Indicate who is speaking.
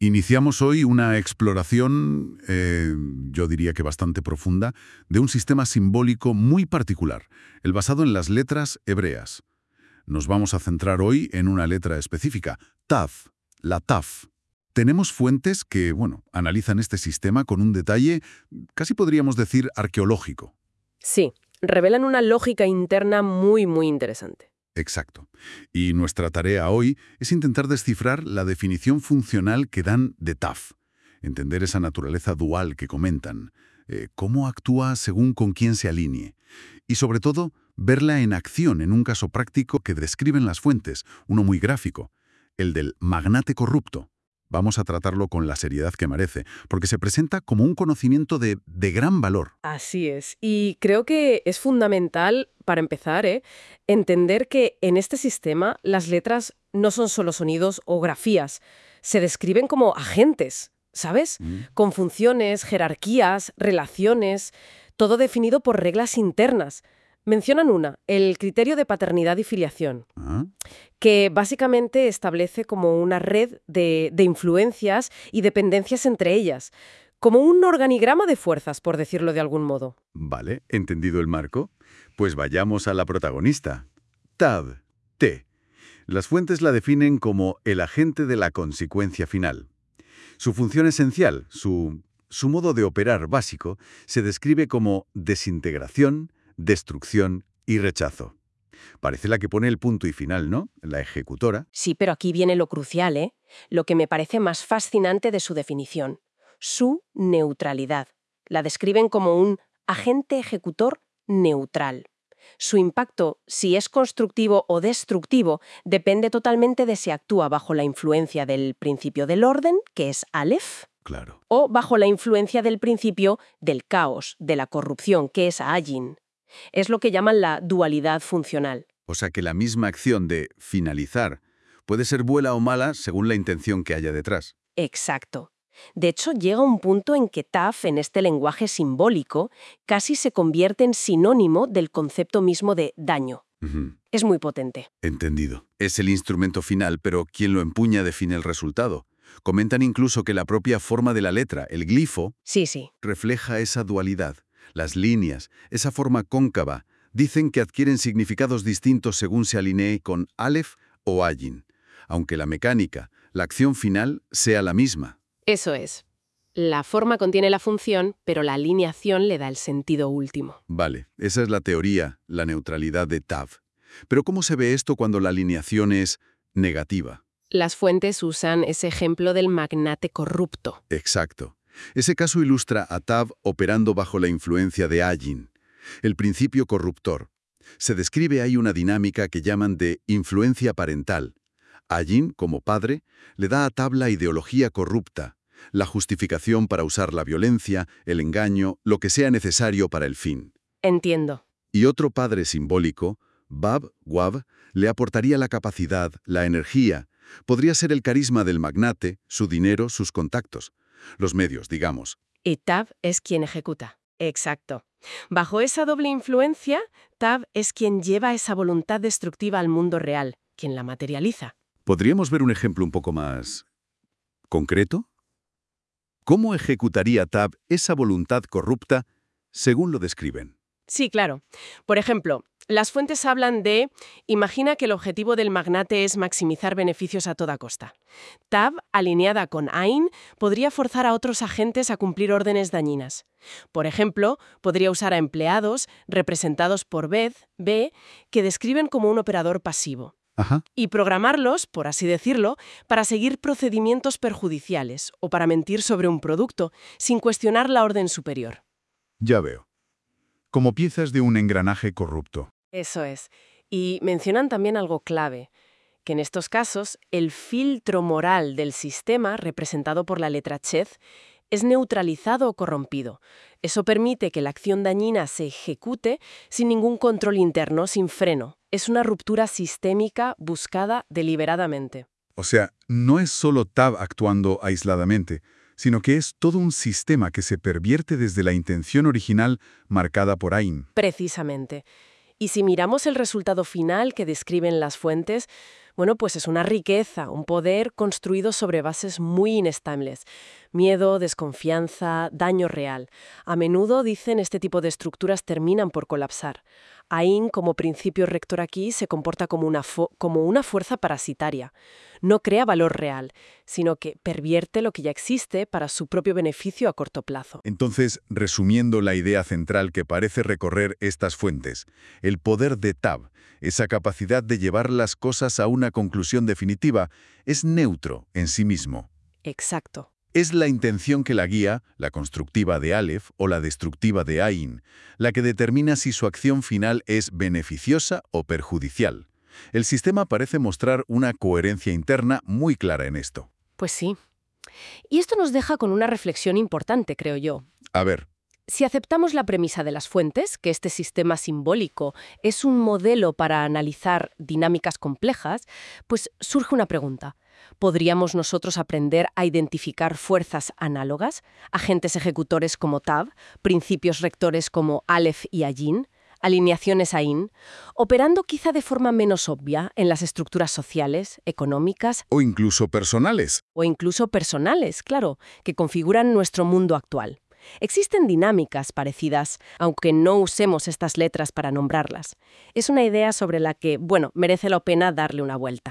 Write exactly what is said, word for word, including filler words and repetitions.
Speaker 1: Iniciamos hoy una exploración, eh, yo diría que bastante profunda, de un sistema simbólico muy particular, el basado en las letras hebreas. Nos vamos a centrar hoy en una letra específica, Tav, la Tav. Tenemos fuentes que, bueno, analizan este sistema con un detalle, casi podríamos decir, arqueológico.
Speaker 2: Sí, revelan una lógica interna muy, muy interesante.
Speaker 1: Exacto. Y nuestra tarea hoy es intentar descifrar la definición funcional que dan de Tav, entender esa naturaleza dual que comentan, eh, cómo actúa según con quién se alinee, y sobre todo, verla en acción en un caso práctico que describen las fuentes, uno muy gráfico, el del magnate corrupto. Vamos a tratarlo con la seriedad que merece, porque se presenta como un conocimiento de, de gran valor.
Speaker 2: Así es. Y creo que es fundamental, para empezar, ¿eh? entender que en este sistema las letras no son solo sonidos o grafías. Se describen como agentes, ¿sabes?
Speaker 1: Mm.
Speaker 2: Con funciones, jerarquías, relaciones, todo definido por reglas internas. Mencionan una, el criterio de paternidad y filiación,
Speaker 1: Ah,
Speaker 2: que básicamente establece como una red de, de influencias y dependencias entre ellas, como un organigrama de fuerzas, por decirlo de algún modo.
Speaker 1: vale, ¿entendido el marco? Pues vayamos a la protagonista. Tav, T. Las fuentes la definen como el agente de la consecuencia final. Su función esencial, su, su modo de operar básico, se describe como desintegración, destrucción y rechazo. Parece la que pone el punto y final, ¿no? La ejecutora.
Speaker 2: Sí, pero aquí viene lo crucial, ¿eh? Lo que me parece más fascinante de su definición. Su neutralidad. La describen como un agente ejecutor neutral. Su impacto, si es constructivo o destructivo, depende totalmente de si actúa bajo la influencia del principio del orden, que es Aleph,
Speaker 1: Claro.
Speaker 2: o bajo la influencia del principio del caos, de la corrupción, que es Ayin. Es lo que llaman la dualidad funcional.
Speaker 1: O sea que la misma acción de finalizar puede ser buena o mala según la intención que haya detrás.
Speaker 2: Exacto. De hecho, llega un punto en que Tav, en este lenguaje simbólico, casi se convierte en sinónimo del concepto mismo de daño.
Speaker 1: Ujú.
Speaker 2: Es muy potente.
Speaker 1: Entendido. Es el instrumento final, pero quien lo empuña define el resultado. Comentan incluso que la propia forma de la letra, el glifo,
Speaker 2: Sí, sí.
Speaker 1: refleja esa dualidad. Las líneas, esa forma cóncava, dicen que adquieren significados distintos según se alinee con Aleph o Ayin, aunque la mecánica, la acción final, sea la misma.
Speaker 2: Eso es. La forma contiene la función, pero la alineación le da el sentido último.
Speaker 1: Vale, esa es la teoría, la neutralidad de Tav. Pero ¿cómo se ve esto cuando la alineación es negativa?
Speaker 2: Las fuentes usan ese ejemplo del magnate corrupto.
Speaker 1: Exacto. Ese caso ilustra a Tav operando bajo la influencia de Ayin, el principio corruptor. Se describe ahí una dinámica que llaman de influencia parental. Ayin, como padre, le da a Tav la ideología corrupta, la justificación para usar la violencia, el engaño, lo que sea necesario para el fin.
Speaker 2: Entiendo.
Speaker 1: Y otro padre simbólico, Bab, Wab, le aportaría la capacidad, la energía. Podría ser el carisma del magnate, su dinero, sus contactos. Los medios, digamos.
Speaker 2: Y Tav es quien ejecuta. Exacto. Bajo esa doble influencia, Tav es quien lleva esa voluntad destructiva al mundo real, quien la materializa.
Speaker 1: ¿Podríamos ver un ejemplo un poco más concreto? ¿Cómo ejecutaría Tav esa voluntad corrupta según lo describen?
Speaker 2: Sí, claro. Por ejemplo, las fuentes hablan de, imagina que el objetivo del magnate es maximizar beneficios a toda costa. Tav, alineada con Ain, podría forzar a otros agentes a cumplir órdenes dañinas. Por ejemplo, podría usar a empleados, representados por Beth, B, que describen como un operador pasivo,
Speaker 1: Ajá.
Speaker 2: y programarlos, por así decirlo, para seguir procedimientos perjudiciales o para mentir sobre un producto, sin cuestionar la orden superior.
Speaker 1: Ya veo. Como piezas de un engranaje corrupto.
Speaker 2: Eso es. Y mencionan también algo clave, que en estos casos el filtro moral del sistema, representado por la letra Ched, es neutralizado o corrompido. Eso permite que la acción dañina se ejecute sin ningún control interno, sin freno. Es una ruptura sistémica buscada deliberadamente.
Speaker 3: O sea, no es solo Tav actuando aisladamente, sino que es todo un sistema que se pervierte desde la intención original marcada por Ain.
Speaker 2: Precisamente. Y si miramos el resultado final que describen las fuentes, Bueno, pues es una riqueza, un poder construido sobre bases muy inestables. Miedo, desconfianza, daño real. A menudo, dicen, este tipo de estructuras terminan por colapsar. Ain, como principio rector aquí, se comporta como una, como una fuerza parasitaria. No crea valor real, sino que pervierte lo que ya existe para su propio beneficio a corto plazo.
Speaker 3: Entonces, resumiendo la idea central que parece recorrer estas fuentes, el poder de Tav, esa capacidad de llevar las cosas a una conclusión definitiva, es neutro en sí mismo.
Speaker 2: Exacto.
Speaker 3: Es la intención que la guía, la constructiva de Aleph o la destructiva de Ain, la que determina si su acción final es beneficiosa o perjudicial. El sistema parece mostrar una coherencia interna muy clara en esto.
Speaker 2: Pues sí. Y esto nos deja con una reflexión importante, creo yo.
Speaker 3: A ver.
Speaker 2: Si aceptamos la premisa de las fuentes, que este sistema simbólico es un modelo para analizar dinámicas complejas, pues surge una pregunta. ¿Podríamos nosotros aprender a identificar fuerzas análogas, agentes ejecutores como Tav, principios rectores como Aleph y Ayin, alineaciones Ain, operando quizá de forma menos obvia en las estructuras sociales, económicas
Speaker 3: O incluso personales.
Speaker 2: o incluso personales, claro, que configuran nuestro mundo actual? Existen dinámicas parecidas, aunque no usemos estas letras para nombrarlas. Es una idea sobre la que, bueno, merece la pena darle una vuelta.